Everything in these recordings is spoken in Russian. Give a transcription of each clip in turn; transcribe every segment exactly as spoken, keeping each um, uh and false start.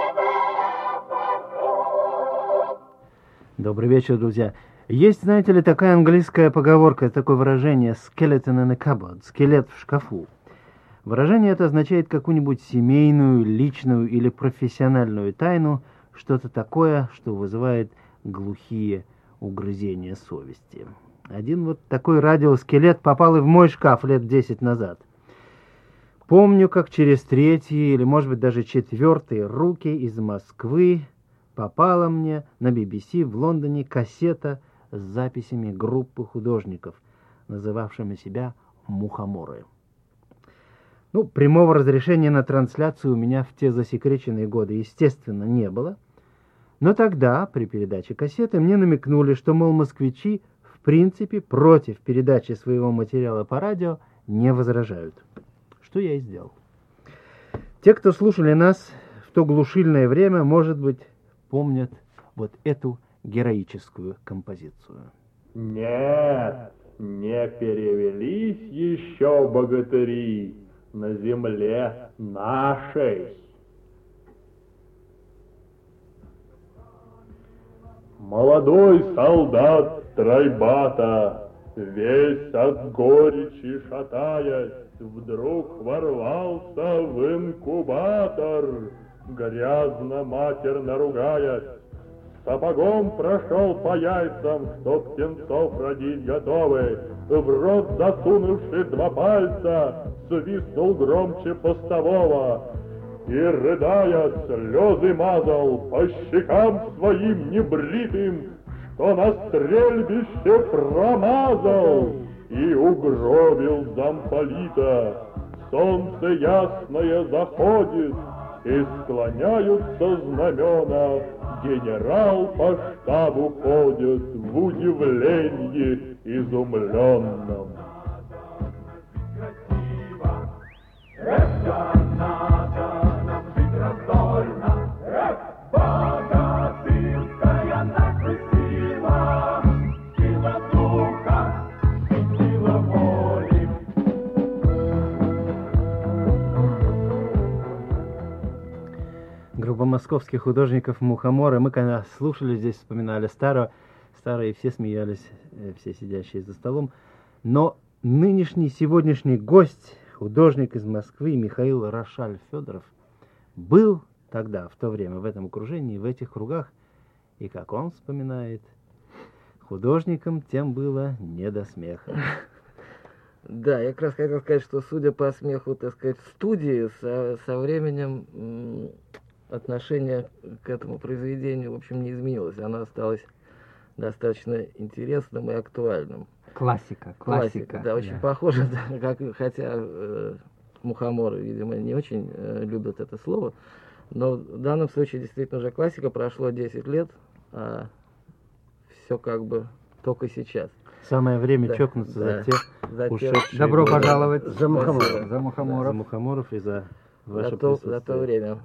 Добрый вечер, друзья. Есть, знаете ли, такая английская поговорка, такое выражение «skeleton in a cupboard», «скелет в шкафу». Выражение это означает какую-нибудь семейную, личную или профессиональную тайну, что-то такое, что вызывает глухие угрызения совести. Один вот такой радиоскелет попал и в мой шкаф лет десять назад. Помню, как через третьи или, может быть, даже четвертые руки из Москвы попала мне на би би си в Лондоне кассета с записями группы художников, называвшими себя «Мухоморы». Ну, прямого разрешения на трансляцию у меня в те засекреченные годы, естественно, не было. Но тогда, при передаче кассеты, мне намекнули, что, мол, москвичи, в принципе, против передачи своего материала по радио не возражают. Что я и сделал. Те, кто слушали нас в то глушильное время, может быть, помнят вот эту героическую композицию. Нет, не перевелись еще богатыри на земле нашей. Молодой солдат Трайбата, весь от горечи шатаясь, вдруг ворвался в инкубатор, грязно-матерно ругаясь, сапогом прошел по яйцам, что птенцов родить готовы, в рот засунувши два пальца, свистнул громче постового и, рыдая, слезы мазал по щекам своим небритым, что на стрельбище промазал, и угробил замполита. Солнце ясное заходит, и склоняются знамена, генерал по штабу ходит в удивлении изумленном. Группа московских художников «Мухоморы». Мы, когда слушали здесь, вспоминали старое, старые, все смеялись, все сидящие за столом. Но нынешний, сегодняшний гость, художник из Москвы Михаил Рошаль Федоров, был тогда, в то время, в этом окружении, в этих кругах, и, как он вспоминает, художникам тем было не до смеха. Да, я как раз хотел сказать, что, судя по смеху, так сказать, в студии, со, со временем отношение к этому произведению, в общем, не изменилось. Оно осталось достаточно интересным и актуальным. Классика, классика. Классика, да, очень да. Похоже, да, как, хотя э, мухоморы, видимо, не очень э, любят это слово, но в данном случае действительно уже классика, прошло десять лет, а все как бы только сейчас. Самое время да, да, чокнуться за тех за ушедшие. Добро годы. пожаловать за мухоморов. За мухоморов. Да, за мухоморов и за ваше за то, присутствие. за то время.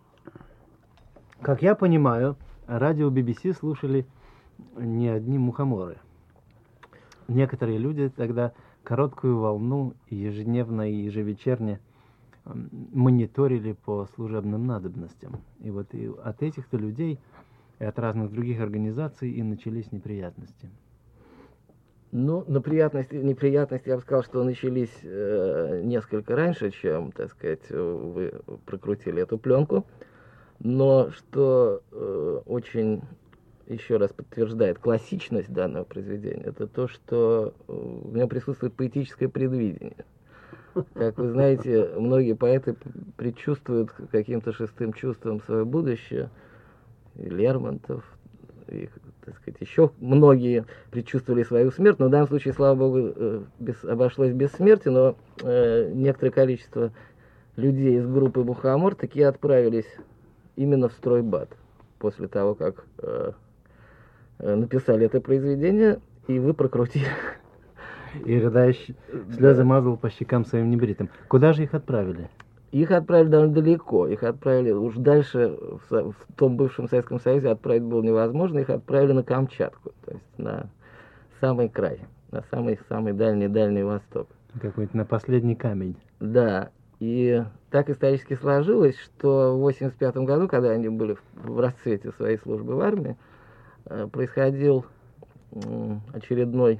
Как я понимаю, радио би би си слушали не одни мухоморы. Некоторые люди тогда короткую волну ежедневно и ежевечерне мониторили по служебным надобностям. И вот и от этих-то людей и от разных других организаций и начались неприятности. Ну, неприятности, неприятности, я бы сказал, что начались э, несколько раньше, чем, так сказать, вы прокрутили эту пленку. Но что э, очень, еще раз подтверждает классичность данного произведения, это то, что в нем присутствует поэтическое предвидение. Как вы знаете, многие поэты предчувствуют каким-то шестым чувством свое будущее. И Лермонтов, и, так сказать, еще многие предчувствовали свою смерть, но в данном случае, слава богу, без, обошлось без смерти, но э, некоторое количество людей из группы «Мухомор» таки отправились именно в стройбат после того, как э, э, написали это произведение, и вы прокрутили. И рыдающий слезы мазал по щекам своим небритым. Куда же их отправили? Их отправили довольно далеко. Их отправили уж дальше, в, в том бывшем Советском Союзе отправить было невозможно. Их отправили на Камчатку, то есть на самый край, на самый-самый дальний-дальний восток. Какой-то на последний камень. Да. И так исторически сложилось, что в восемьдесят пятом году, когда они были в расцвете своей службы в армии, происходил очередной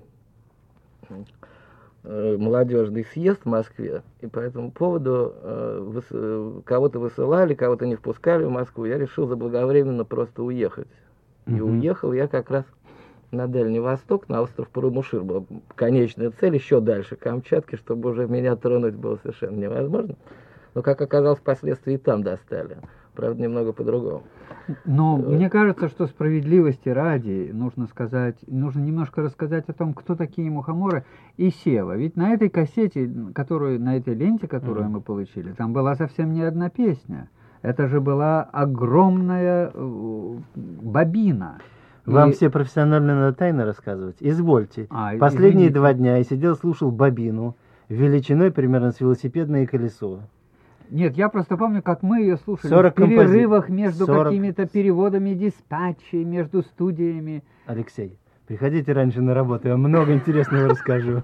молодежный съезд в Москве, и по этому поводу э, кого-то высылали, кого-то не впускали в Москву. Я решил заблаговременно просто уехать. И Мгм. уехал я как раз на Дальний Восток, на остров Парамушир. Была конечная цель, еще дальше Камчатки, чтобы уже меня тронуть было совершенно невозможно. Но, как оказалось, впоследствии и там достали. Правда, немного по-другому. Но мне кажется, что справедливости ради нужно сказать, нужно немножко рассказать о том, кто такие мухоморы и Сева. Ведь на этой кассете, которую, на этой ленте, которую Мгм. мы получили, там была совсем не одна песня. Это же была огромная э, бобина. Вам И- все профессионально надо тайны рассказывать? Извольте. А, Последние извините. два дня я сидел, слушал бобину, величиной примерно с велосипедное колесо. Нет, я просто помню, как мы ее слушали сорок в перерывах компози- между сорок какими-то переводами диспатчей, между студиями. Алексей, приходите раньше на работу, я вам много интересного расскажу.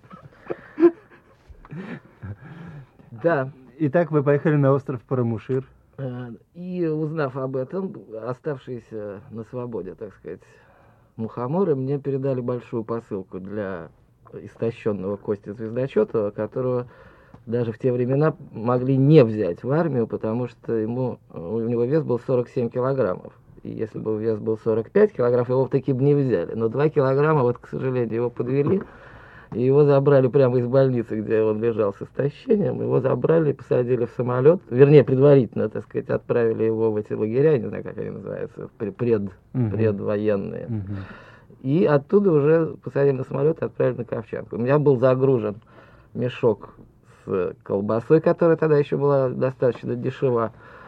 Да. Итак, вы поехали на остров Парамушир. Э, И узнав об этом, оставшиеся на свободе, так сказать, мухоморы мне передали большую посылку для истощенного Кости Звездочетова, которого даже в те времена могли не взять в армию, потому что ему, у него вес был сорок семь килограммов. И если бы вес был сорок пять килограммов, его таки бы не взяли. Но два килограмма, вот, к сожалению, его подвели. И его забрали прямо из больницы, где он лежал с истощением. Его забрали, посадили в самолет. Вернее, предварительно, так сказать, отправили его в эти лагеря, я не знаю, как они называются, пред, Мгм. предвоенные. Мгм. И оттуда уже посадили на самолет и отправили на Камчатку. У меня был загружен мешок с колбасой, которая тогда еще была достаточно дешева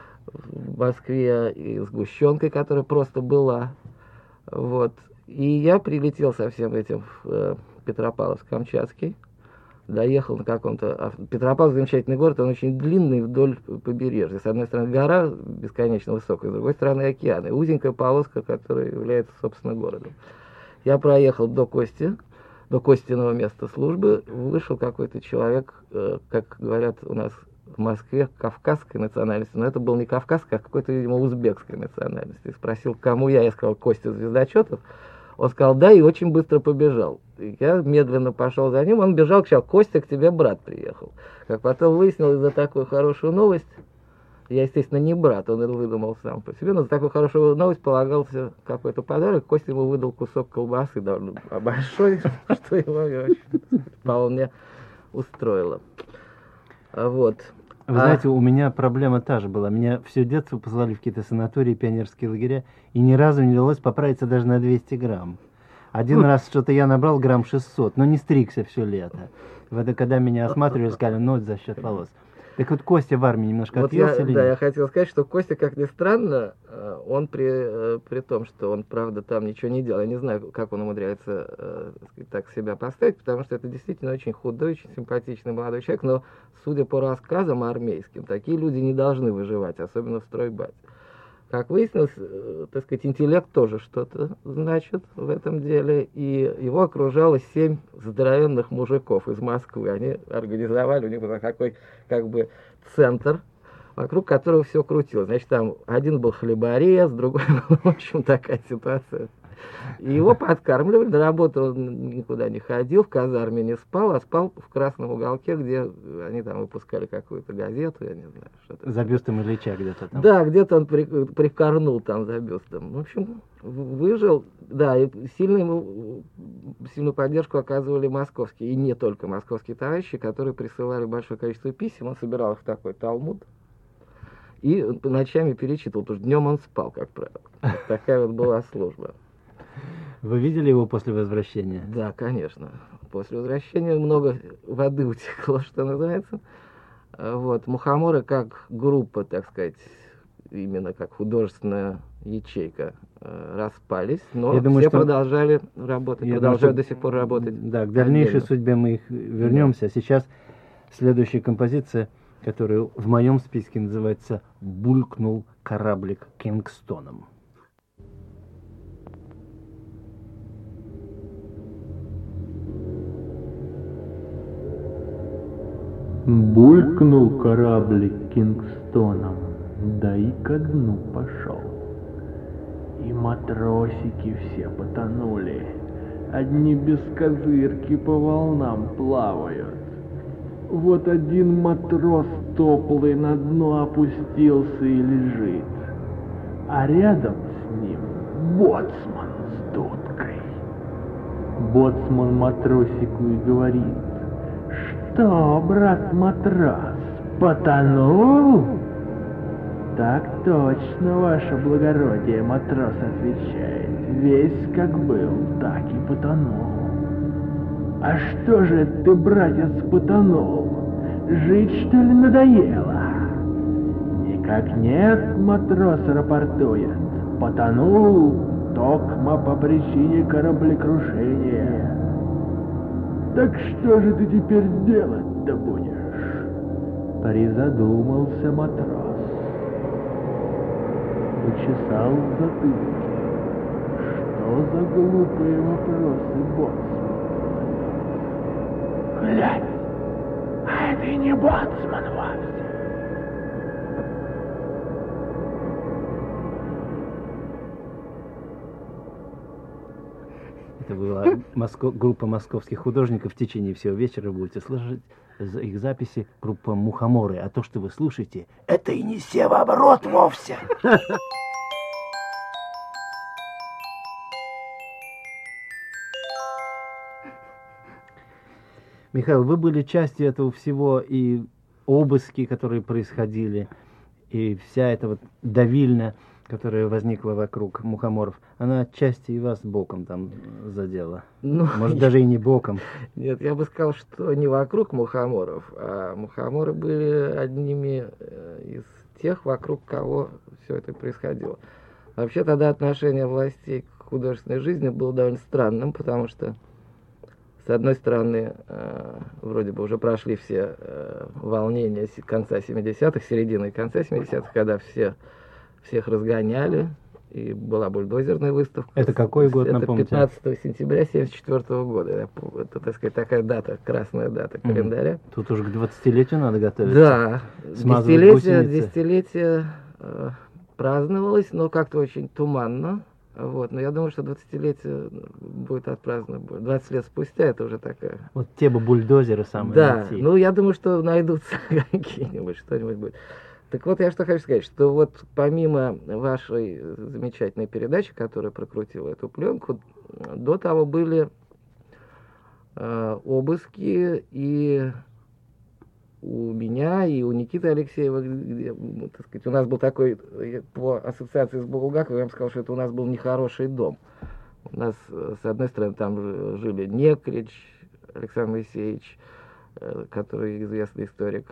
в Москве, и сгущенкой, которая просто была. Вот. И я прилетел со всем этим в э, Петропавловск-Камчатский. Доехал на каком-то... а Петропавловск замечательный город, он очень длинный вдоль побережья. С одной стороны гора бесконечно высокая, с другой стороны океан. И узенькая полоска, которая является, собственно, городом. Я проехал до Кости, до Костиного места службы, вышел какой-то человек, э, как говорят у нас в Москве, кавказской национальности, но это был не кавказской, а какой-то, видимо, узбекской национальности. И спросил, кому я, я сказал, Костя Звездочетов. Он сказал, да, и очень быстро побежал. И я медленно пошел за ним, он бежал, кричал, Костя, к тебе брат приехал. Как потом выяснилось, за такую хорошую новость, я, естественно, не брат, он это выдумал сам по себе, но за такую хорошую новость полагался какой-то подарок. Костя ему выдал кусок колбасы довольно большой, что его очень вполне устроило. А Вот. Вы А- знаете, у меня проблема та же была. Меня все детство посылали в какие-то санатории, пионерские лагеря, и ни разу не удалось поправиться даже на двести грамм. Один раз что-то я набрал грамм шестьсот, но не стригся все лето. В это когда меня осматривали, сказали, ну, это за счет волос. Так вот, Костя в армии немножко Вот я, отъелся или да, я нет? хотел сказать, что Костя, как ни странно, э, он при, э, при том, что он, правда, там ничего не делал, я не знаю, как он умудряется э, так сказать, так себя поставить, потому что это действительно очень худой, очень симпатичный молодой человек, но, судя по рассказам армейским, такие люди не должны выживать, особенно в стройбате. Как выяснилось, э, так сказать, интеллект тоже что-то значит в этом деле, и его окружало семь здоровенных мужиков из Москвы. Они организовали, у них был такой, как бы, центр, вокруг которого все крутилось. Значит, там один был хлеборез, другой был, в общем, такая ситуация. И его подкармливали, на работу он никуда не ходил, в казарме не спал, а спал в красном уголке, где они там выпускали какую-то газету, я не знаю, что-то. За бюстом Ильича где-то там. Да, где-то он при- прикорнул там за бюстом. В общем, в- выжил, да, и сильно ему, сильную поддержку оказывали московские, и не только московские товарищи, которые присылали большое количество писем, он собирал их в такой талмуд, и ночами перечитывал, потому что днем он спал, как правило. Вот такая вот была служба. Вы видели его после возвращения? Да, конечно. После возвращения много воды утекло, что называется. А Вот. Мухоморы как группа, так сказать, именно как художественная ячейка, э, распались, но Я думаю, все что- продолжали работать, Я продолжают думаю, до что- сих пор работать. Да, к дальнейшей отдельно. судьбе мы их вернемся. А сейчас следующая композиция, которая в моем списке называется «Булькнул кораблик Кингстоном». Булькнул кораблик Кингстоном, да и ко дну пошел. И матросики все потонули, одни без козырки по волнам плавают. Вот один матрос топлый на дно опустился и лежит, а рядом с ним боцман с дудкой. Боцман матросику и говорит: «Что, брат матрос, потонул?» «Так точно, ваше благородие», — матрос отвечает, «весь как был, так и потонул». «А что же ты, братец, потонул? Жить, что ли, надоело?» «Никак нет», — матрос рапортует, «потонул токмо по причине кораблекрушения». «Так что же ты теперь делать-то будешь?» Призадумался матрос, почесал в затылке. Что за глупые вопросы, боцман? Глянь, а это и не боцман вовсе. Это была Моско... группа московских художников. В течение всего вечера будете слышать их записи, группа «Мухоморы». А то, что вы слушаете, это и не севооборот вовсе. Михаил, вы были частью этого всего, и обыски, которые происходили, и вся эта вот давильня, которая возникла вокруг мухоморов, она отчасти и вас боком там задела. Ну, Может, даже и не боком. Нет, я бы сказал, что не вокруг мухоморов, а мухоморы были одними из тех, вокруг кого все это происходило. Вообще тогда отношение властей к художественной жизни было довольно странным, потому что, с одной стороны, э, вроде бы уже прошли все э, волнения конца семидесятых, середины и конца семидесятых, когда все, всех разгоняли, и была бульдозерная выставка. Это какой год, это напомните? пятнадцатого сентября семьдесят четвёртого года. Это, так сказать, такая дата, красная дата календаря. Mm. Тут уже к двадцатилетию надо готовиться. Да, десятилетие, десятилетие э, праздновалось, но как-то очень туманно. Вот, но я думаю, что двадцатилетие будет отпраздновано. двадцать лет спустя это уже такая... Вот те бы бульдозеры самые. Да, найти. ну я думаю, что найдутся какие-нибудь, что-нибудь будет. Так вот, я что хочу сказать, что вот помимо вашей замечательной передачи, которая прокрутила эту пленку, до того были э, обыски и у меня, и у Никиты Алексеева, где, так сказать, у нас был такой, по ассоциации с Булгаковым, я вам сказал, что это у нас был нехороший дом. У нас, с одной стороны, там жили Некрич Александр Моисеевич, который известный историк,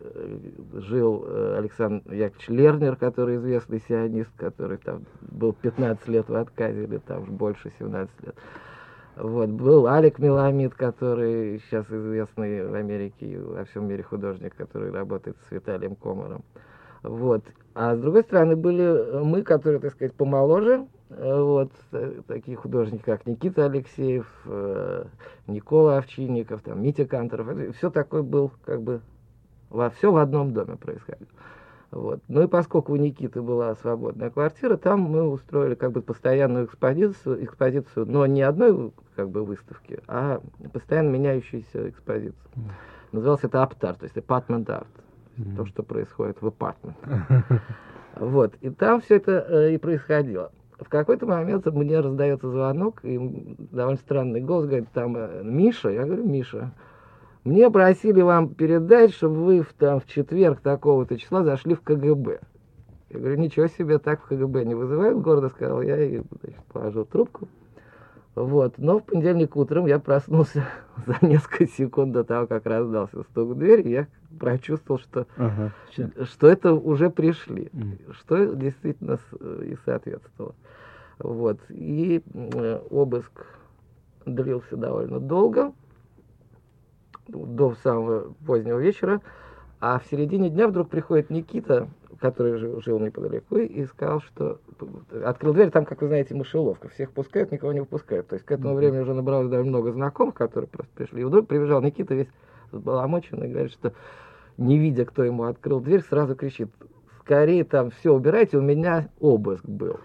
жил Александр Яковлевич Лернер, который известный сионист, который там был пятнадцать лет в отказе, или там больше семнадцать лет. Вот. Был Алик Меламид, который сейчас известный в Америке и во всем мире художник, который работает с Виталием Комаром. Вот. А с другой стороны были мы, которые, так сказать, помоложе, вот, такие художники, как Никита Алексеев, Никола Овчинников, там, Митя Канторов. Все такое был, как бы, во, все в одном доме происходило. Вот. Ну и поскольку у Никиты была свободная квартира, там мы устроили как бы постоянную экспозицию, экспозицию, но не одной как бы выставки, а постоянно меняющуюся экспозицию. Mm. Называлось это апт-арт, то есть apartment art, mm. то, что происходит в апартмент. Вот, и там все это э, и происходило. В какой-то момент мне раздается звонок, и довольно странный голос говорит, там, э, Миша, я говорю, Миша, мне просили вам передать, чтобы вы в, там, в четверг такого-то числа зашли в ка гэ бэ. Я говорю, ничего себе, так в ка гэ бэ не вызывают, гордо сказал я, и значит, положил трубку. Вот. Но в понедельник утром я проснулся за несколько секунд до того, как раздался стук в дверь, и я прочувствовал, что, ага. что это уже пришли, mm. что действительно и соответствовало. Вот. И э, обыск длился довольно долго, до самого позднего вечера, а в середине дня вдруг приходит Никита, который жил, жил неподалеку, и сказал, что... Открыл дверь, там, как вы знаете, мышеловка. Всех пускают, никого не выпускают. То есть к этому mm-hmm. времени уже набралось довольно много знакомых, которые просто пришли. И вдруг прибежал Никита весь взбаламоченный и говорит, что не видя, кто ему открыл дверь, сразу кричит: скорее там все убирайте, у меня обыск был.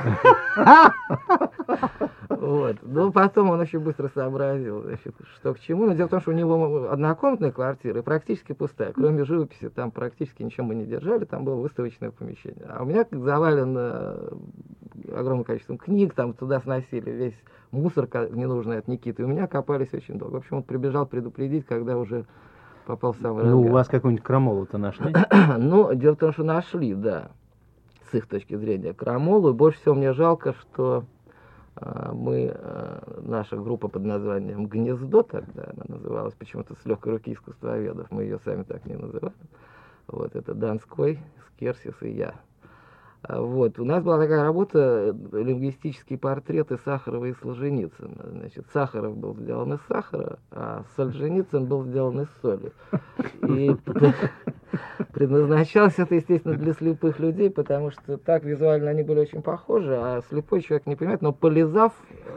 Вот. Но потом он очень быстро сообразил, значит, что к чему. Но дело в том, что у него однокомнатная квартира и практически пустая. Кроме живописи там практически ничего мы не держали, там было выставочное помещение. А у меня завалено огромным количеством книг, там туда сносили весь мусор ненужный от Никиты. И у меня копались очень долго. В общем, он прибежал предупредить, когда уже попал в самый разгар. Ну, у вас какую-нибудь крамолу-то нашли? Ну, дело в том, что нашли, да, с их точки зрения, крамолу. И больше всего мне жалко, что а, мы, а, наша группа под названием «Гнездо», тогда она называлась почему-то с легкой руки искусствоведов, мы ее сами так не называем. Вот, это Донской, Скерсис и я. Вот. У нас была такая работа, лингвистические портреты Сахарова и Солженицына. Значит, Сахаров был сделан из сахара, а Солженицын был сделан из соли. И предназначалось это, естественно, для слепых людей, потому что так визуально они были очень похожи, а слепой человек не понимает, но полизав,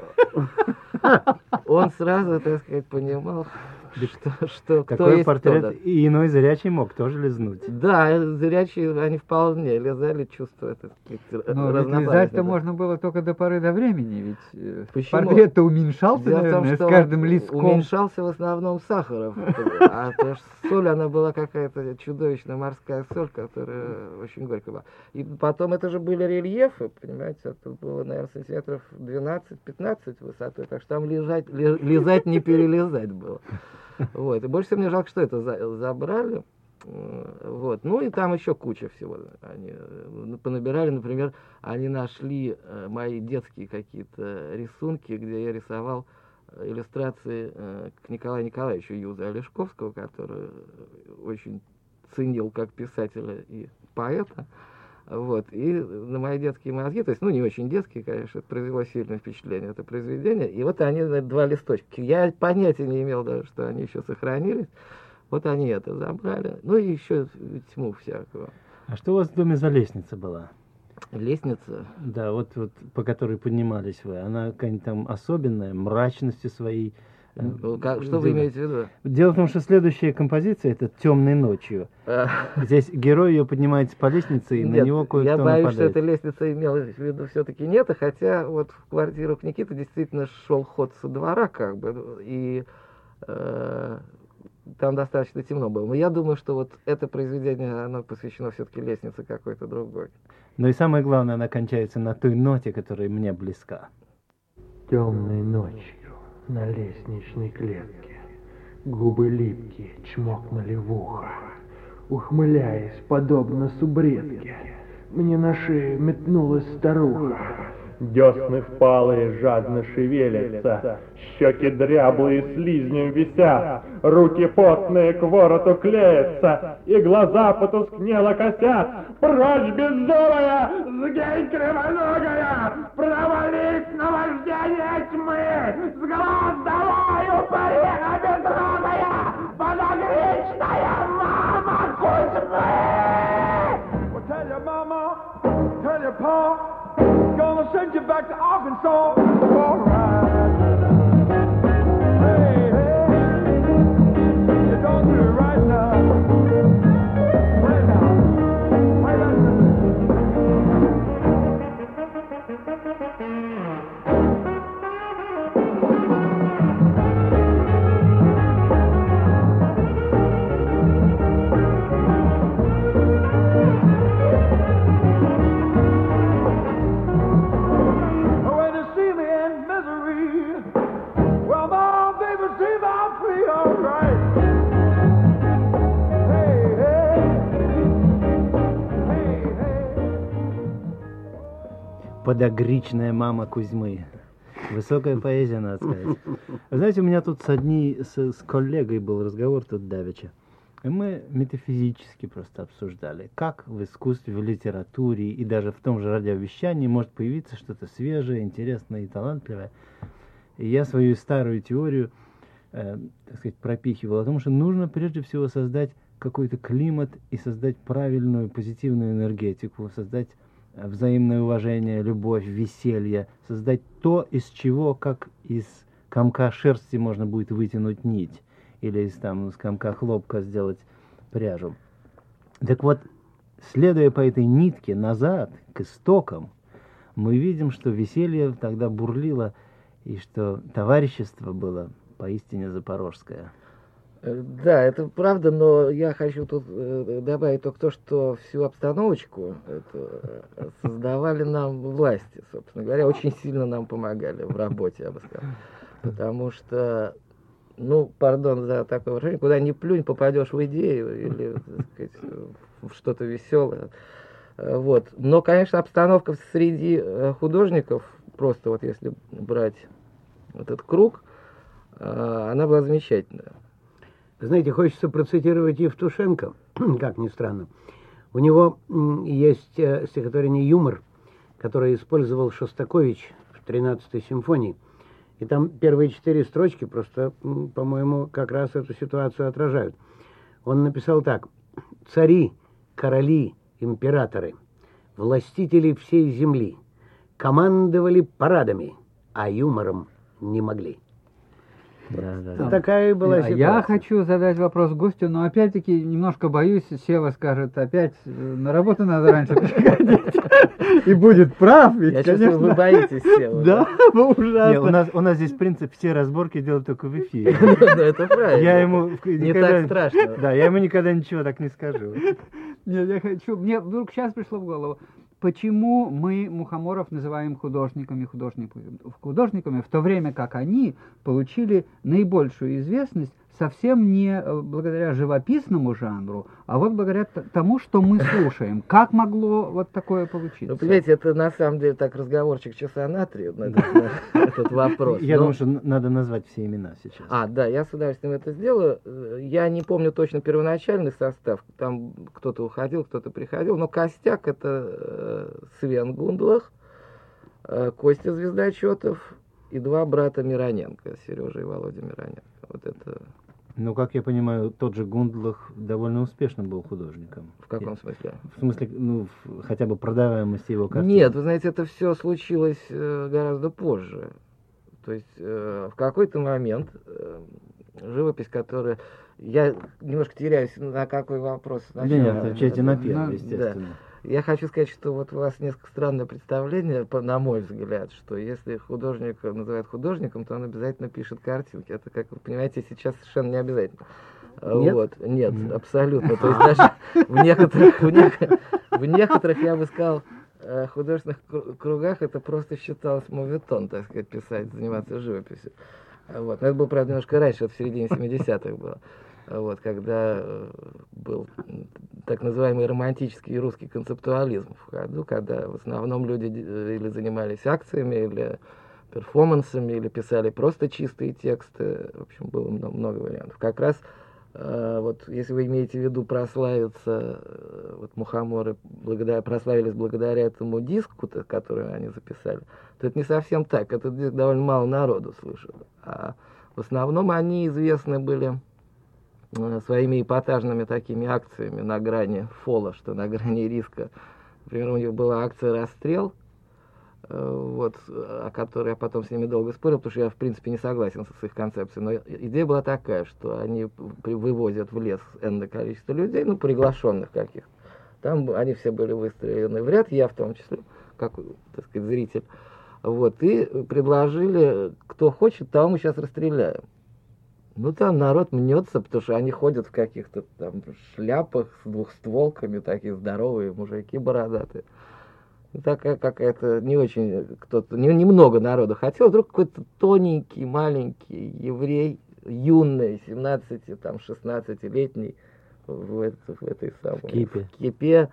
он сразу, так сказать, понимал, что, что кто Такой есть портрет кто, да. И иной зрячий мог тоже лизнуть. Да, зрячие, они вполне лизали, чувствуя это. Но ведь лизать-то можно было только до поры до времени, ведь Почему? Портрет-то уменьшался, Дело наверное, в том, с каждым листком. Уменьшался в основном Сахаров. А то есть соль, она была какая-то чудовищная морская соль, которая очень горькая была. И потом это же были рельефы, понимаете, это было, наверное, сантиметров двенадцать-пятнадцать высотой, так что там лежать, ли, лизать не перелезать было. Вот. И больше всего мне жалко, что это за, забрали. Вот. Ну и там еще куча всего. Они понабирали, например, они нашли мои детские какие-то рисунки, где я рисовал иллюстрации к Николаю Николаевичу Юзы Олешковского, который очень ценил как писателя и поэта. Вот. И на мои детские мозги, то есть, ну, не очень детские, конечно, это произвело сильное впечатление, это произведение. И вот они, два листочка. Я понятия не имел даже, что они еще сохранились. Вот они это забрали. Ну, и еще тьму всякого. А что у вас в доме за лестница была? Лестница? Да, вот, вот по которой поднимались вы. Она какая-нибудь там особенная, мрачностью своей. Ну, как, что вы имеете в виду? Дело в том, что следующая композиция — это «Темной ночью». Здесь герой ее поднимается по лестнице, и Нет, на него кое-кто я боюсь, нападает. что эта лестница имела в виду все-таки нет, хотя вот в квартиру к Никите действительно шел ход со двора, как бы, и э, там достаточно темно было. Но я думаю, что вот это произведение, оно посвящено все-таки лестнице какой-то другой. Но и самое главное, она кончается на той ноте, которая мне близка. Темной ночью на лестничной клетке губы липкие чмокнули в ухо. Ухмыляясь, подобно субредке, мне на шею метнулась старуха. Десны впалые жадно шевелятся, щеки дряблые слизнем висят, руки потные к вороту клеятся, и глаза потускнело косят. Прочь, беззубая, сгинь кривоногая, провались наваждение тьмы, с глаз давай упырина безрогая, подогречная мама Кузьмы! Well, tell your mama, tell your pa, gonna send you back to Arkansas. All right. Hey, hey, you don't do it right now. Play now. Play that. Подогричная мама Кузьмы. Высокая поэзия, надо сказать. Вы знаете, у меня тут с, одни, с, с коллегой был разговор тут давеча. И мы метафизически просто обсуждали, как в искусстве, в литературе и даже в том же радиовещании может появиться что-то свежее, интересное и талантливое. И я свою старую теорию, э, так сказать, пропихивал о том, что нужно прежде всего создать какой-то климат и создать правильную позитивную энергетику, создать взаимное уважение, любовь, веселье, создать то, из чего, как из комка шерсти можно будет вытянуть нить, или из там, из комка хлопка сделать пряжу. Так вот, следуя по этой нитке назад, к истокам, мы видим, что веселье тогда бурлило, и что товарищество было поистине запорожское. Э, Да, это правда, но я хочу тут э, добавить только то, что всю обстановочку эту, э, создавали нам власти, собственно говоря, очень сильно нам помогали в работе, я бы сказал. Потому что, ну, пардон за такое выражение, куда ни плюнь, попадешь в идею или, так сказать, в что-то веселое. Э, Вот. Но, конечно, обстановка среди э, художников, просто вот если брать этот круг, э, она была замечательная. Знаете, хочется процитировать Евтушенко, как ни странно. У него м, есть э, стихотворение «Юмор», которое использовал Шостакович в тринадцатой симфонии. И там первые четыре строчки просто, м, по-моему, как раз эту ситуацию отражают. Он написал так. «Цари, короли, императоры, властители всей земли командовали парадами, а юмором не могли». Да, да, Вот да. такая была А ситуация. Я хочу задать вопрос гостю, но опять-таки немножко боюсь, Сева скажет, опять э, на работу надо раньше приходить. И будет прав, ведь, Я чувствую, вы конечно. боитесь Сева. Да, Не, у ужасно. нас, у нас здесь принцип все разборки делать только в эфире. Ну, это правильно. Я ему Не никогда- так страшно. Да, я ему никогда ничего так не скажу. Нет, я хочу. Мне вдруг сейчас пришло в голову, почему мы мухоморов называем художниками, художниками, художниками, в то время как они получили наибольшую известность совсем не э, благодаря живописному жанру, а вот благодаря т- тому, что мы слушаем. Как могло вот такое получиться? Ну, понимаете, это на самом деле так разговорчик часа на три, на этот, на этот вопрос. Я Но- думаю, что н- надо назвать все имена сейчас. А, да, я с удовольствием это сделаю. Э, Я не помню точно первоначальный состав, там кто-то уходил, кто-то приходил, но костяк это э, Свен Гундлах, э, Костя Звездочетов и два брата Мироненко, Сережа и Володя Мироненко. Вот это Ну, как я понимаю, тот же Гундлах довольно успешно был художником. в каком смысле? В смысле, ну, в- хотя бы продаваемости его картин. Нет, вы знаете, это все случилось э, гораздо позже. То есть э, в какой-то момент э, живопись, которая... Я немножко теряюсь, на какой вопрос. Да нет, сначала. отвечайте на Ну, первый, да. естественно. Я хочу сказать, что вот у вас несколько странное представление, по- на мой взгляд, что если художника называют художником, то он обязательно пишет картинки. Это, как вы понимаете, сейчас совершенно не обязательно. А, Нет? Вот, нет, абсолютно. То есть даже в некоторых, в нек- в некоторых, я бы сказал, э, художественных кру- кругах это просто считалось моветон, так сказать, писать, заниматься живописью. А Вот. Но это было, правда, немножко раньше, это в середине семидесятых было. А Вот, когда э, был м, так называемый романтический русский концептуализм в ходу, когда в основном люди э, или занимались акциями, или перформансами, или писали просто чистые тексты. В общем, было мно- много вариантов. Как раз, э, вот, если вы имеете в виду прославиться, э, вот мухоморы благодаря, прославились благодаря этому диску, который они записали, то это не совсем так. Этот диск довольно мало народу слышало. А в основном они известны были э, своими эпатажными такими акциями на грани фола, что на грани риска. Например, у них была акция «Расстрел», э, вот, о которой я потом с ними долго спорил, потому что я, в принципе, не согласен с их концепцией. Но идея была такая, что они при- вывозят в лес энное количество людей, ну, приглашенных каких-то. Там они все были выстроены в ряд, я в том числе, как, так сказать, зритель. Вот, и предложили, кто хочет, того мы сейчас расстреляем. Ну, там народ мнется, потому что они ходят в каких-то там шляпах с двухстволками, такие здоровые мужики бородатые. И такая какая-то не очень кто-то, не, немного народу хотел, вдруг какой-то тоненький, маленький еврей, юный, семнадцати, там, шестнадцатилетний, в, это- в этой самой... В кипе. в кипе,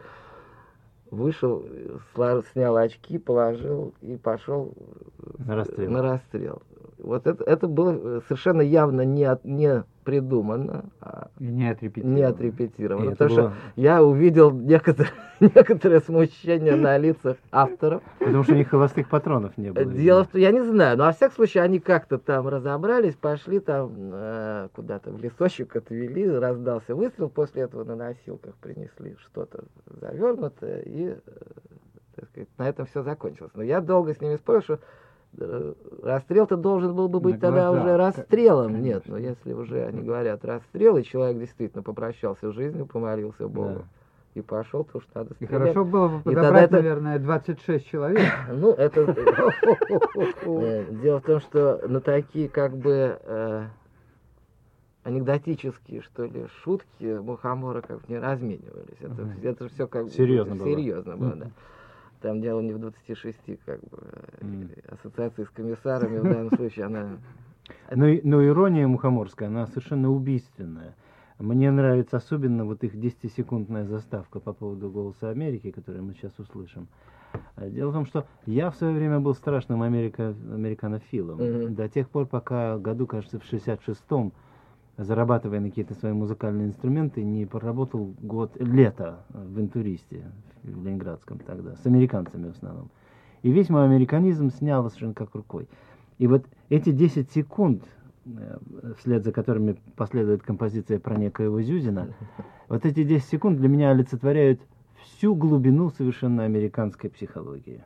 вышел, сла- снял очки, положил и пошел На расстрел. на расстрел. Вот это, это было совершенно явно не, от- не придумано, а И не отрепетировано. не отрепетировано. И Потому это что было- я увидел некоторое, некоторое смущение на лицах авторов. Потому что у них холостых патронов не было. Дело в том, я не знаю, но во всяком случае они как-то там разобрались, пошли там э, куда-то в лесочек отвели, раздался выстрел, после этого на носилках принесли что-то завернутое, и, э, так сказать, на этом все закончилось. Но я долго с ними спорил, что э, расстрел-то должен был бы быть На тогда глазах, уже расстрелом. конечно. Нет, но если уже они говорят расстрел, и человек действительно попрощался с жизнью, помолился Богу Да. и пошел, то уж надо И стрелять. хорошо было бы И тогда подобрать, это- наверное, двадцать шесть человек. Ну, это... э, Дело в том, что на такие как бы э, анекдотические, что ли, шутки мухоморы как бы не разменивались. Это, Мгм. это все как бы... Серьезно было. Серьезно было, да. Мгм. Там дело не в двадцати шести, как бы, э, Мгм. ассоциации с комиссарами в данном случае, она... Но, и- но ирония мухоморская, она совершенно убийственная. Мне нравится особенно вот их десятисекундная заставка по поводу «Голоса Америки», которую мы сейчас услышим. А Дело в том, что я в свое время был страшным америка... американофилом. Мгм. До тех пор, пока году, кажется, в шестьдесят шестом, зарабатывая на какие-то свои музыкальные инструменты, не поработал год, лето в «Интуристе», в Ленинградском тогда, с американцами в основном. И весь мой американизм снял совершенно как рукой. И вот эти десять секунд, э, вслед за которыми последует композиция про некоего Зюзина, вот эти десять секунд для меня олицетворяют всю глубину совершенно американской психологии.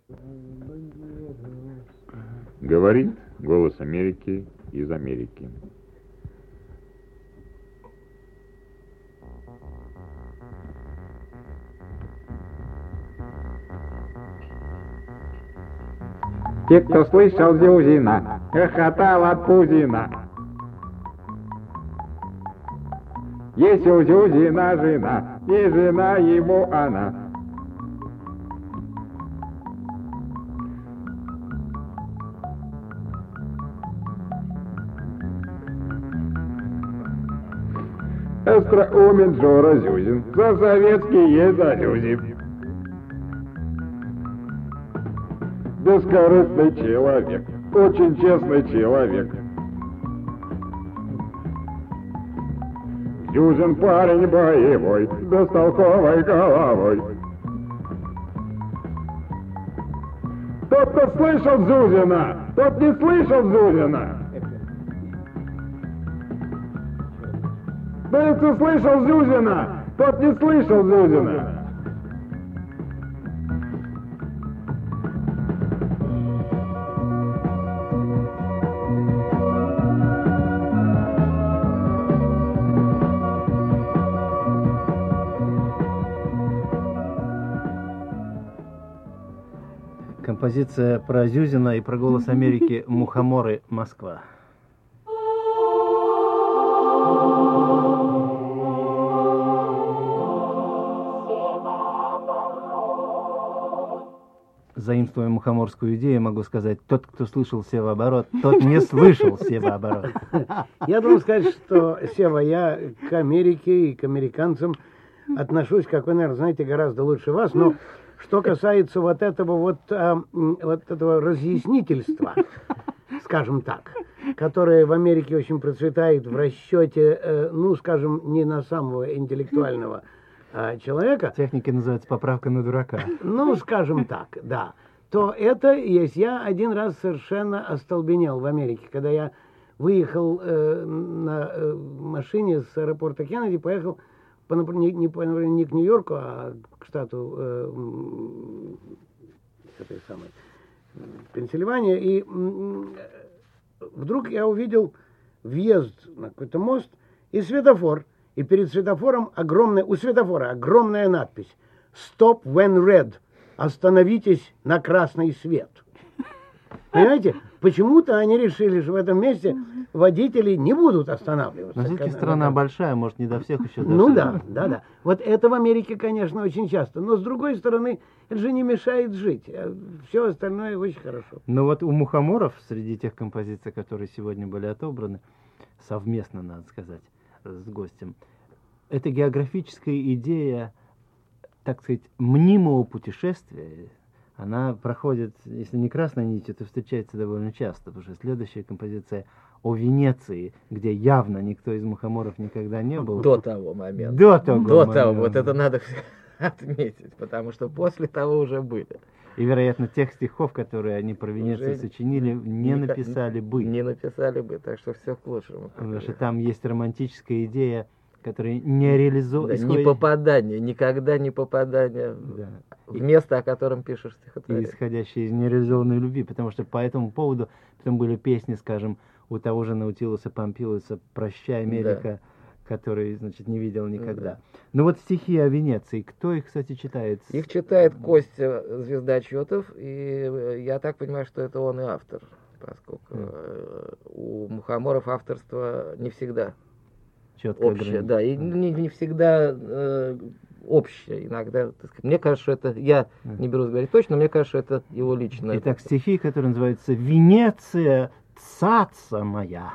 Говорит голос Америки из Америки. Те, кто слышал Зюзина, хохотал от Кузина. Есть у Зюзина жена, и жена ему она. Остроумен Жора Зюзин, за советские залюзи. Бескорыстный человек, очень честный человек. Зюзин парень боевой, с бестолковой головой. Тот, кто слышал Зюзина, тот не слышал Зюзина. Да кто слышал Зюзина, тот не слышал Зюзина. Композиция про Зюзина и про «Голос Америки» «Мухоморы. Москва». Заимствуя мухоморскую идею, могу сказать, тот, кто слышал севооборот, тот не слышал севооборот. Я должен сказать, что, Сева, я к Америке и к американцам отношусь, как вы, наверное, знаете, гораздо лучше вас, но что касается вот этого вот, а, м, вот этого разъяснительства, скажем так, которое в Америке очень процветает в расчете, э, ну, скажем, не на самого интеллектуального а, человека, Техники называется «поправка на дурака». ну, скажем так, да, то это есть. Я один раз совершенно остолбенел в Америке, когда я выехал э, на э, машине с аэропорта Кеннеди, поехал по, напр- не, не, по направлению не к Нью-Йорку, а к штату э, м, этой самой м, Пенсильвания, и м, э, вдруг я увидел въезд на какой-то мост и светофор. И перед светофором огромная, у светофора огромная надпись «Stop when red». Остановитесь на красный свет. Понимаете? Почему-то они решили, что в этом месте водители не будут останавливаться. Но все-таки Когда- страна когда- большая, может, не до всех еще Ну дошло. да, да, да. Вот это в Америке, конечно, очень часто. Но с другой стороны, это же не мешает жить. Все остальное очень хорошо. Но вот у мухоморов, среди тех композиций, которые сегодня были отобраны, совместно, надо сказать, с гостем, это географическая идея, так сказать, мнимого путешествия. Она проходит, если не красной нитью, то встречается довольно часто, потому что следующая композиция о Венеции, где явно никто из мухоморов никогда не был. До того момента. До того До момента. того. Вот это надо отметить, потому что после того уже были. И, вероятно, тех стихов, которые они про Венецию Уже сочинили, не Ника- написали бы. Не написали бы, так что все к лучшему. Потому что там есть романтическая идея которые не реализованы. Да, не попадание, никогда не попадание Да. в место, о котором пишешь И стихотворение. исходящие из нереализованной любви, потому что по этому поводу потом были песни, скажем, у того же Наутилуса Помпилиуса «Прощай, Америка», который, значит, не видел никогда. Да. Ну вот стихи о Венеции, кто их, кстати, читает? Их читает Костя Звездочетов, и я так понимаю, что это он и автор, поскольку э, у Мухоморов авторство не всегда Четко общее, ограничено. да, и не, не всегда э, общее. Иногда, так сказать, мне кажется, что это, я не берусь говорить точно, но мне кажется, что это его личное. Итак, стихи, которые называются «Венеция, цаца моя».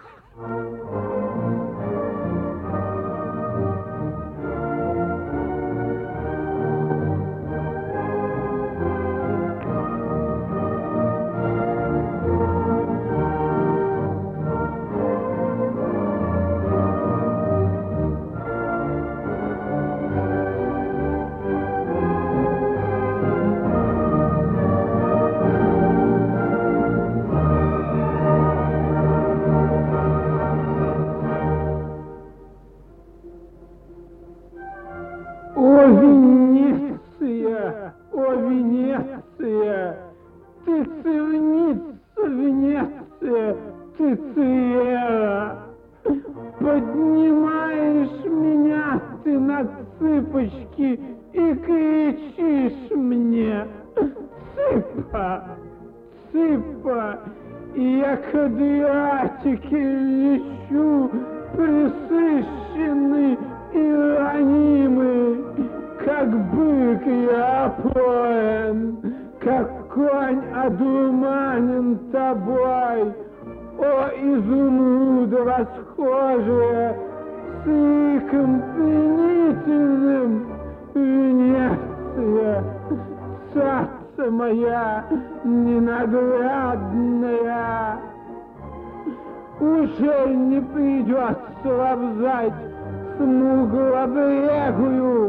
О, Венеция, о, Венеция, ты цивница, Венеция, ты циера. Поднимаешь меня ты на цыпочки и кричишь мне: «Цыпа, цыпа!» И я к Адриатике лечу, пресыщенный и ранимый, как бык я опоен, как конь одурманен тобой. О, изумруды восхожие, с ликом пленительным, Венеция, цаца моя ненаглядная. Уже не придется лобзать смуглобрегую,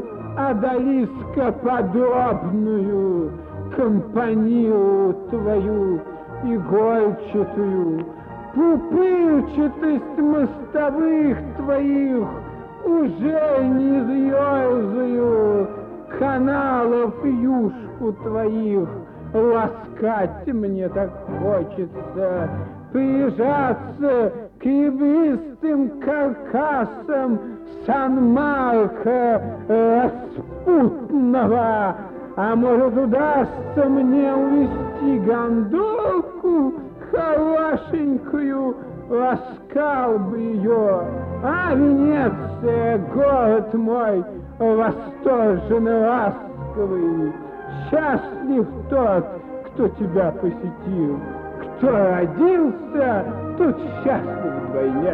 одолископодобную компанию твою игольчатую. Пупырчатость мостовых твоих уже не зъёрзаю, каналов юшку твоих ласкать мне так хочется, прижаться к ребристым каркасам Сан-Марко распутного. А может, удастся мне увести гондолку хорошенькую, ласкал бы ее. А Венеция, город мой, восторженно ласковый, счастлив тот, кто тебя посетил. Кто родился, тот счастлив вдвойне.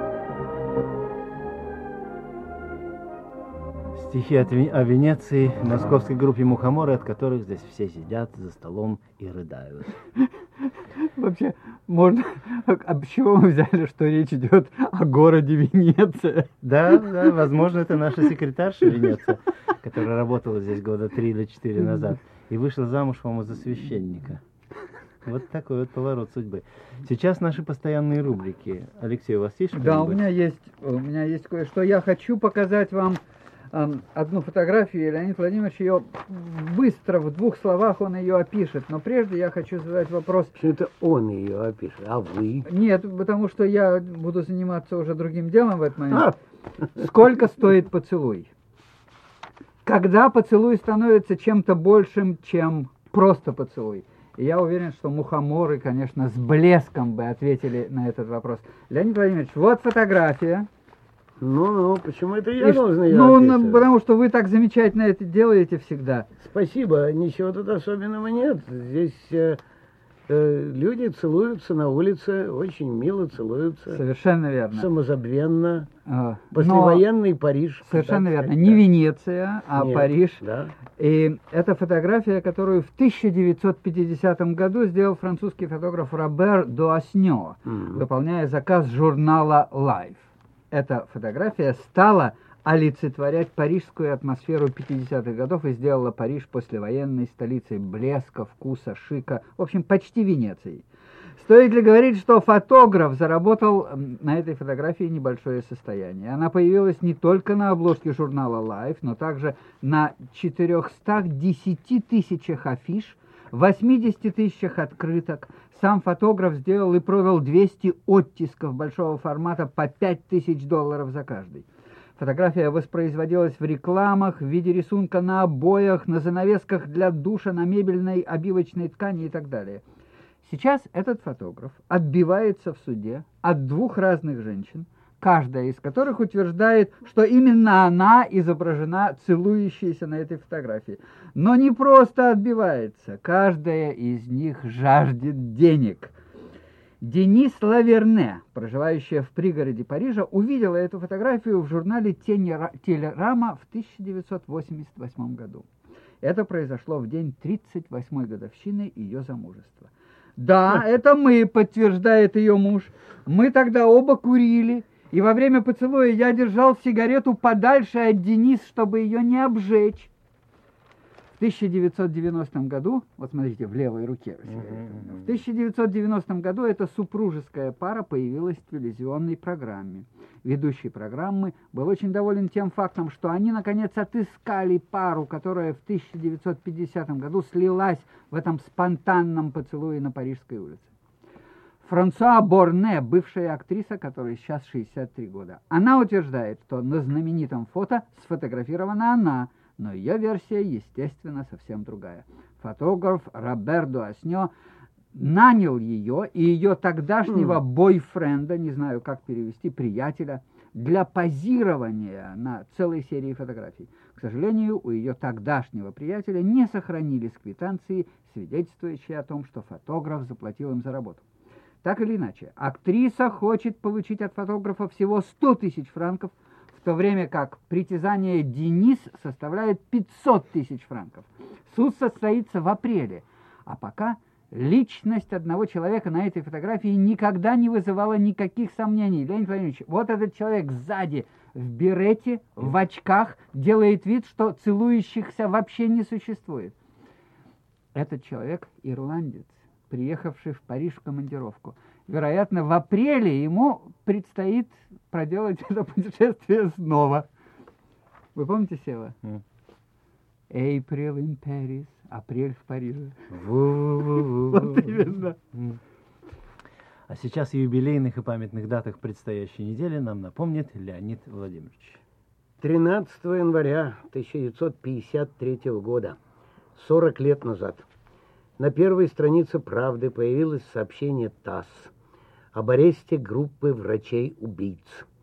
Стихи от Ве- о Венеции, московской группе «Мухоморы», от которых здесь все сидят за столом и рыдают. Вообще, можно... А с чего мы взяли, что речь идет о городе Венеция? Да, да, возможно, это наша секретарша Венеция, которая работала здесь года три или четыре назад и вышла замуж, по-моему, за священника. Вот такой вот поворот судьбы. Сейчас наши постоянные рубрики. Алексей, у вас есть что-нибудь? Да, у меня есть, у меня есть кое-что. Я хочу показать вам эм, одну фотографию. Леонид Владимирович ее быстро, в двух словах он ее опишет. Но прежде я хочу задать вопрос. Что это он ее опишет, а вы? Нет, потому что я буду заниматься уже другим делом в этот момент. А, Сколько стоит поцелуй? Когда поцелуй становится чем-то большим, чем просто поцелуй? И я уверен, что мухоморы, конечно, с блеском бы ответили на этот вопрос. Леонид Владимирович, вот фотография. ну-ну, почему это я И ш- должен ее ну, описывать? ну, потому что вы так замечательно это делаете всегда. Спасибо, ничего тут особенного нет. Здесь э, э, люди целуются на улице, очень мило целуются, Совершенно верно. самозабвенно. А, но Послевоенный Париж. совершенно так верно. сказать, Не да. Венеция, а Нет, Париж. Да. И это фотография, которую в тысяча девятьсот пятидесятом году сделал французский фотограф Робер Дуаснё, Мгм. выполняя заказ журнала Life. Эта фотография стала олицетворять парижскую атмосферу пятидесятых годов и сделала Париж послевоенной столицей блеска, вкуса, шика, в общем, почти Венецией. Стоит ли говорить, что фотограф заработал м, на этой фотографии небольшое состояние? Она появилась не только на обложке журнала Life, но также на четырехстах десяти тысячах афиш, восьмидесяти тысячах открыток. Сам фотограф сделал и продал двести оттисков большого формата по пять тысяч долларов за каждый. Фотография воспроизводилась в рекламах, в виде рисунка на обоях, на занавесках для душа, на мебельной обивочной ткани и так далее. Сейчас этот фотограф отбивается в суде от двух разных женщин, каждая из которых утверждает, что именно она изображена целующейся на этой фотографии. Но не просто отбивается, каждая из них жаждет денег. Денис Лаверне, проживающая в пригороде Парижа, увидела эту фотографию в журнале «Телерама» в тысяча девятьсот восемьдесят восьмом году. Это произошло в день тридцать восьмой годовщины ее замужества. «Да, это мы», — подтверждает ее муж. «Мы тогда оба курили, и во время поцелуя я держал сигарету подальше от Денис, чтобы ее не обжечь». В тысяча девятьсот девяностом году, вот смотрите, в левой руке, в тысяча девятьсот девяностом году эта супружеская пара появилась в телевизионной программе. Ведущий программы был очень доволен тем фактом, что они наконец отыскали пару, которая в тысяча девятьсот пятидесятом году слилась в этом спонтанном поцелуе на Парижской улице. Франсуа Борне, бывшая актриса, которой сейчас шестьдесят три года. Она утверждает, что на знаменитом фото сфотографирована она, но ее версия, естественно, совсем другая. Фотограф Робер Дуаснё нанял ее и ее тогдашнего бойфренда, не знаю, как перевести, приятеля, для позирования на целой серии фотографий. К сожалению, у ее тогдашнего приятеля не сохранились квитанции, свидетельствующие о том, что фотограф заплатил им за работу. Так или иначе, актриса хочет получить от фотографа всего сто тысяч франков, в то время как притязание Денис составляет пятьсот тысяч франков. Суд состоится в апреле, а пока личность одного человека на этой фотографии никогда не вызывала никаких сомнений. Леонид Владимирович, вот этот человек сзади в берете, в очках, делает вид, что целующихся вообще не существует. Этот человек ирландец, приехавший в Париж в командировку. Вероятно, в апреле ему предстоит проделать это путешествие снова. Вы помните, Сева? Mm. April in Paris. Апрель в Париже. Ву-ву-ву-ву. Вот именно. Mm. А сейчас о юбилейных и памятных датах предстоящей недели нам напомнит Леонид Владимирович. тринадцатого января тысяча девятьсот пятьдесят третьего года, сорок лет назад, на первой странице «Правды» появилось сообщение ТАСС об аресте группы врачей-убийц.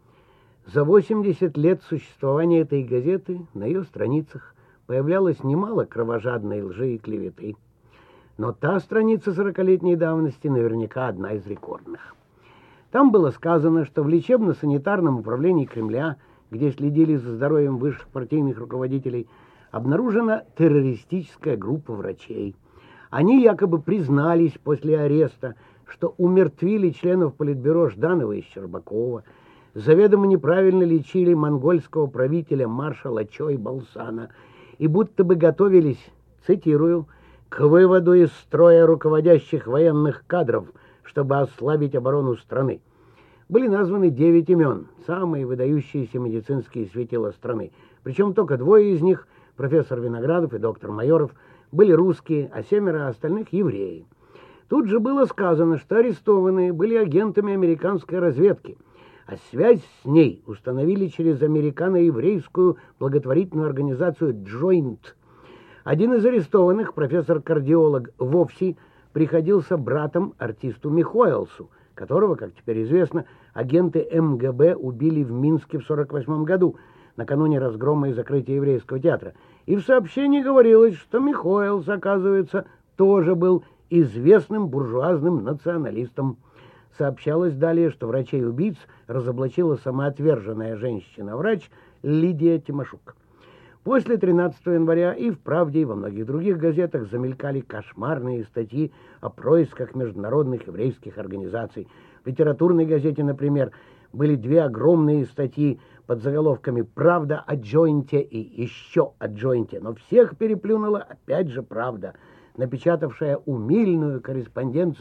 За восемьдесят лет существования этой газеты на ее страницах появлялось немало кровожадной лжи и клеветы. Но та страница сорокалетней давности наверняка одна из рекордных. Там было сказано, что в лечебно-санитарном управлении Кремля, где следили за здоровьем высших партийных руководителей, обнаружена террористическая группа врачей. Они якобы признались после ареста, что умертвили членов Политбюро Жданова и Щербакова, заведомо неправильно лечили монгольского правителя маршала Чойбалсана и будто бы готовились, цитирую, к выводу из строя руководящих военных кадров, чтобы ослабить оборону страны. Были названы девять имен, самые выдающиеся медицинские светила страны. Причем только двое из них, профессор Виноградов и доктор Майоров, были русские, а семеро остальных евреи. Тут же было сказано, что арестованные были агентами американской разведки, а связь с ней установили через американо-еврейскую благотворительную организацию «Джойнт». Один из арестованных, профессор-кардиолог Вовси, приходился братом артисту Михоэлсу, которого, как теперь известно, агенты эм гэ бэ убили в Минске в сорок восьмом году, накануне разгрома и закрытия еврейского театра. И в сообщении говорилось, что Михоэлс, оказывается, тоже был известным буржуазным националистом. Сообщалось далее, что врачей-убийц разоблачила самоотверженная женщина-врач Лидия Тимошук. После тринадцатого января и в «Правде», и во многих других газетах замелькали кошмарные статьи о происках международных еврейских организаций. В литературной газете, например, были две огромные статьи под заголовками «Правда о Джойнте» и «Еще о Джойнте». Но всех переплюнула опять же «Правда», напечатавшая умильную корреспонденцию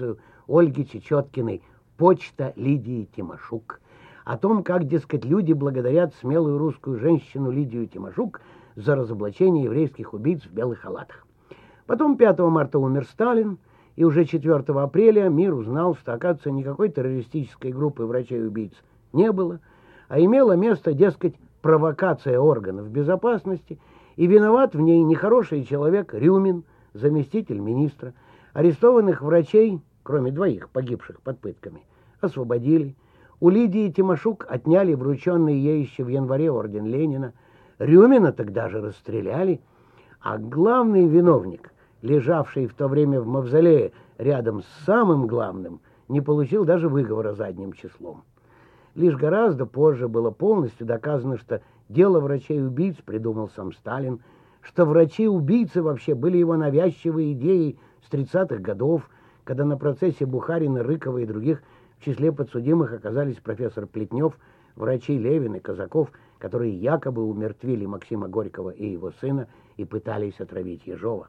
Ольги Чечеткиной «Почта Лидии Тимошук». О том, как, дескать, люди благодарят смелую русскую женщину Лидию Тимошук за разоблачение еврейских убийц в белых халатах. Потом пятого марта умер Сталин, и уже четвёртого апреля мир узнал, что, оказывается, никакой террористической группы врачей-убийц не было, а имела место, дескать, провокация органов безопасности, и виноват в ней нехороший человек Рюмин, заместитель министра. Арестованных врачей, кроме двоих погибших под пытками, освободили. У Лидии Тимошук отняли врученный ей еще в январе орден Ленина. Рюмина тогда же расстреляли, а главный виновник, лежавший в то время в мавзолее рядом с самым главным, не получил даже выговора задним числом. Лишь гораздо позже было полностью доказано, что дело врачей-убийц придумал сам Сталин, что врачи-убийцы вообще были его навязчивой идеей с тридцатых годов, когда на процессе Бухарина, Рыкова и других в числе подсудимых оказались профессор Плетнев, врачи Левин и Казаков, которые якобы умертвили Максима Горького и его сына и пытались отравить Ежова.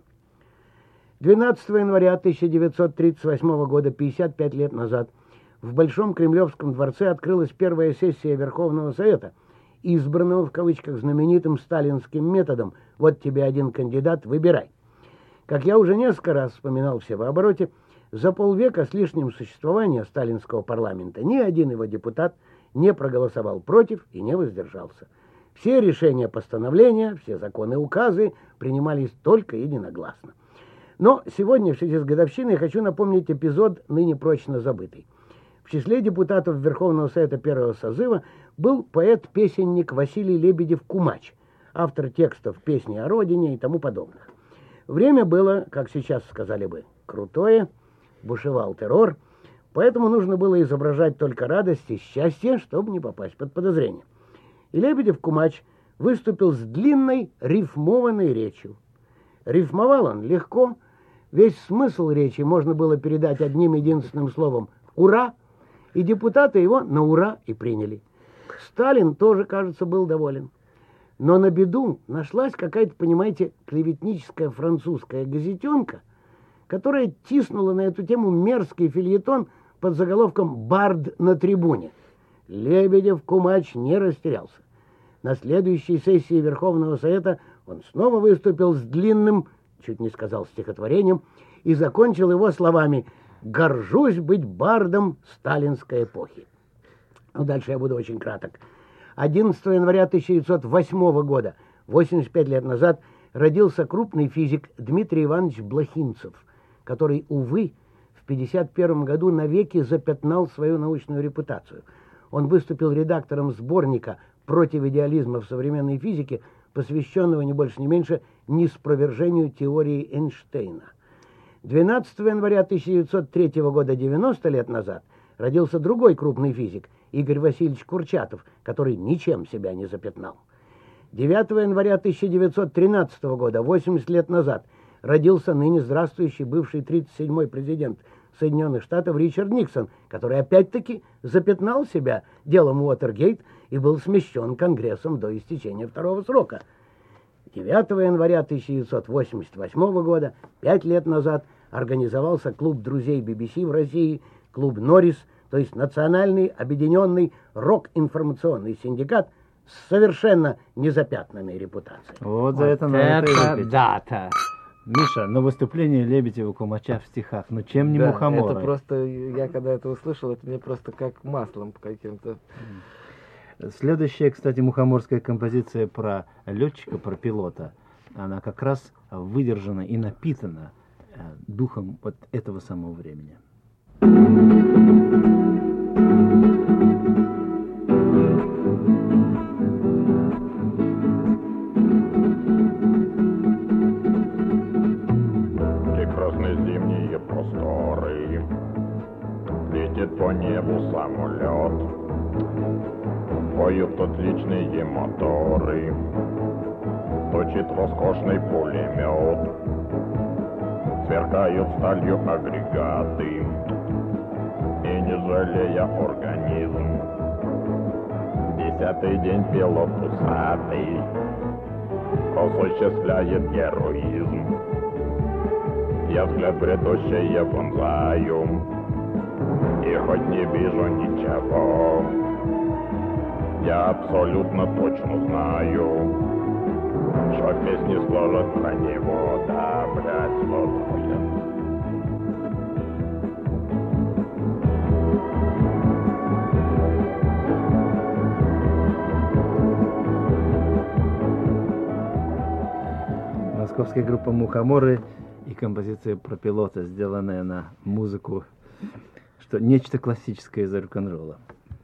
двенадцатого января тысяча девятьсот тридцать восьмого года, пятьдесят пять лет назад, в Большом Кремлевском дворце открылась первая сессия Верховного Совета, избранного в кавычках знаменитым сталинским методом «вот тебе один кандидат, выбирай». Как я уже несколько раз вспоминал в Севообороте, за полвека с лишним существования сталинского парламента ни один его депутат не проголосовал против и не воздержался. Все решения, постановления, все законы, указы принимались только единогласно. Но сегодня, в связи с годовщиной, хочу напомнить эпизод, ныне прочно забытый. В числе депутатов Верховного Совета первого созыва был поэт-песенник Василий Лебедев-Кумач, автор текстов «Песни о родине» и тому подобных. Время было, как сейчас сказали бы, крутое, бушевал террор, поэтому нужно было изображать только радость и счастье, чтобы не попасть под подозрение. И Лебедев-Кумач выступил с длинной рифмованной речью. Рифмовал он легко, весь смысл речи можно было передать одним единственным словом «Ура!», и депутаты его на ура и приняли. Сталин тоже, кажется, был доволен. Но на беду нашлась какая-то, понимаете, клеветническая французская газетенка, которая тиснула на эту тему мерзкий фельетон под заголовком «Бард на трибуне». Лебедев-Кумач не растерялся. На следующей сессии Верховного Совета он снова выступил с длинным, чуть не сказал стихотворением, и закончил его словами «Горжусь быть бардом сталинской эпохи». Ну, дальше я буду очень краток. одиннадцатого января тысяча девятьсот восьмого года, восемьдесят пять лет назад, родился крупный физик Дмитрий Иванович Блохинцев, который, увы, в пятьдесят первом году навеки запятнал свою научную репутацию. Он выступил редактором сборника «Против идеализма в современной физике», посвященного не больше не меньше неспровержению теории Эйнштейна. двенадцатого января тысяча девятьсот третьего года, девяносто лет назад, родился другой крупный физик Игорь Васильевич Курчатов, который ничем себя не запятнал. девятого января тысяча девятьсот тринадцатого года, восемьдесят лет назад, родился ныне здравствующий бывший тридцать седьмой президент Соединенных Штатов Ричард Никсон, который опять-таки запятнал себя делом Уотергейт и был смещен Конгрессом до истечения второго срока. девятого января тысяча девятьсот восемьдесят восьмого года, пять лет назад, организовался клуб друзей би би си в России, клуб Норрис, то есть Национальный объединенный рок-информационный синдикат с совершенно незапятнанной репутацией. Вот за это надо это выпить. дата. Миша, но выступление Лебедева-Кумача в стихах, ну чем не Да, мухоморы? это просто, я когда это услышал, это мне просто как маслом каким-то. Следующая, кстати, мухоморская композиция про летчика, про пилота, она как раз выдержана и напитана э, духом вот этого самого времени. Прекрасные зимние просторы, летит по небу самолет, поют отличные моторы, точит роскошный пулемет, сверкают сталью агрегаты, и не жалея организм, десятый день пилот усатый осуществляет героизм. Я взгляд грядущее вонзаю И хоть не вижу ничего, я абсолютно точно знаю, что песни сложат про него, да, блядь, сложат. Московская группа «Мухоморы» и композиция про пилота, сделанная на музыку, что нечто классическое из рок-н-ролла.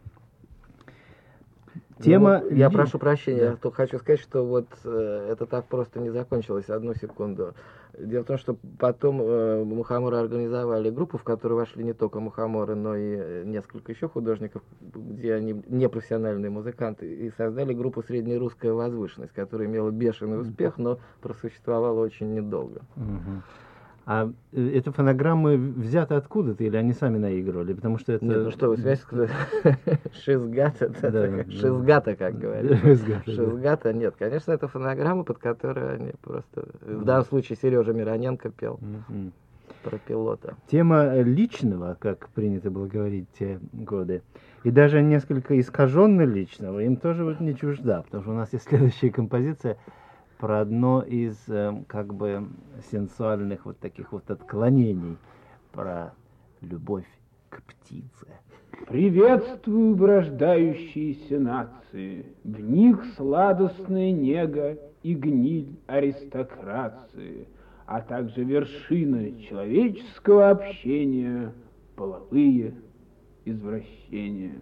Тема... Ну, я ли- прошу прощения, Да. я только хочу сказать, что вот э, это так просто не закончилось. Одну секунду. Дело в том, что потом э, Мухоморы организовали группу, в которую вошли не только Мухоморы, но и э, несколько еще художников, где они непрофессиональные музыканты, и создали группу «Среднерусская возвышенность», которая имела бешеный успех, но просуществовала очень недолго. Мгм. А э, эти фонограммы взяты откуда-то, или они сами наигрывали? Потому что это... Нет, ну что вы, связь Шизгата, Да, да. Шизгата, как говорят. Шизгата, да. Шизгата, нет, конечно, это фонограмма, под которую они просто... В данном случае Сережа Мироненко пел Мгм. про пилота. Тема личного, как принято было говорить в те годы, и даже несколько искаженно личного, им тоже вот не чужда, потому что у нас есть следующая композиция про одно из э, как бы сенсуальных вот таких вот отклонений, про любовь к птице. Приветствую врождающиеся нации, в них сладостная нега и гниль аристократии, а также вершина человеческого общения, половые извращения.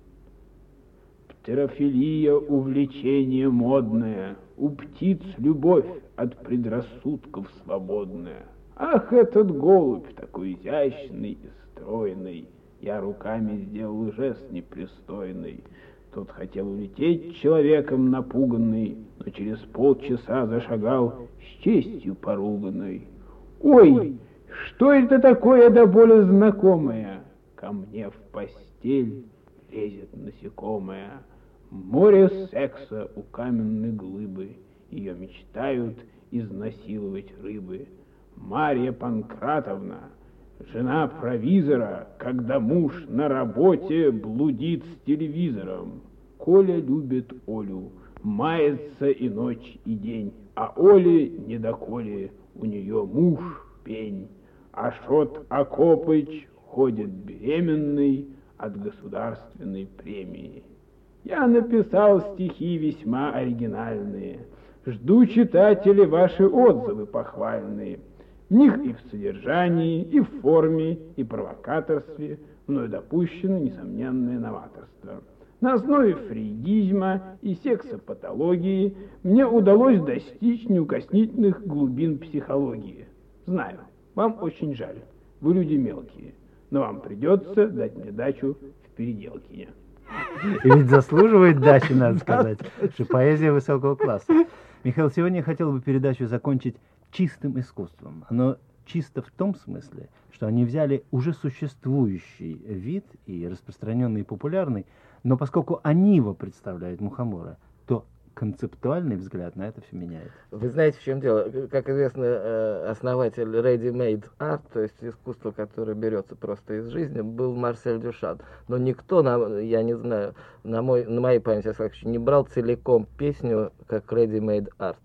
Птерофилия — увлечение модное, у птиц любовь от предрассудков свободная. Ах, этот голубь такой изящный и стройный, я руками сделал жест непристойный. Тот хотел улететь человеком напуганный, но через полчаса зашагал с честью поруганной. Ой, что это такое до боли знакомое? Ко мне в постель лезет насекомое. Море секса у каменной глыбы, ее мечтают изнасиловать рыбы. Марья Панкратовна, жена провизора, когда муж на работе блудит с телевизором. Коля любит Олю, мается и ночь, и день, а Оле не до Коли, у нее муж пень. Ашот Акопыч ходит беременный от государственной премии. Я написал стихи весьма оригинальные. Жду, читатели, ваши отзывы похвальные. В них и в содержании, и в форме, и провокаторстве мною допущено несомненное новаторство. На основе фрейдизма и сексопатологии мне удалось достичь неукоснительных глубин психологии. Знаю, вам очень жаль, вы люди мелкие, но вам придется дать мне дачу в Переделкине. И ведь заслуживает дачи, надо сказать, что поэзия высокого класса. Михаил, сегодня я хотел бы передачу закончить чистым искусством. Оно чисто в том смысле, что они взяли уже существующий вид и распространенный и популярный, но поскольку они его представляют, Мухомора, то концептуальный взгляд на это все меняет. Вы знаете, в чем дело? Как известно, э, основатель ready-made art, то есть искусство, которое берется просто из жизни, был Марсель Дюшан. Но никто, на, я не знаю, на, мой, на моей памяти, не брал целиком песню как ready-made art.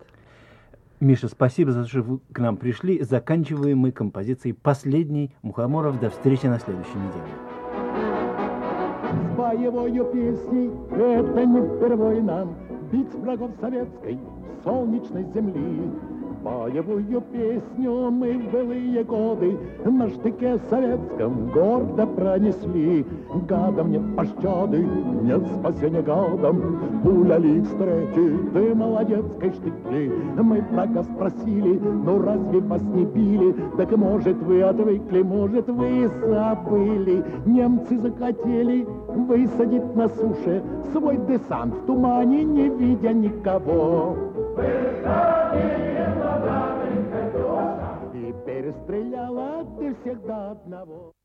Миша, спасибо за то, что вы к нам пришли. Заканчиваем мы композицией последней Мухоморов. До встречи на следующей неделе. С боевою песней это не впервой нам бить врагов советской солнечной земли. Боевую песню мы в былые годы на штыке советском гордо пронесли. Гадам нет пощады, нет спасения гадам. Пуля лик встретит, ты молодецкой штыки. Мы врага спросили, ну разве вас не били? Так может вы отвыкли, может вы забыли. Немцы захотели высадить на суше свой десант в тумане, не видя никого. И перестреляла ты всех до одного.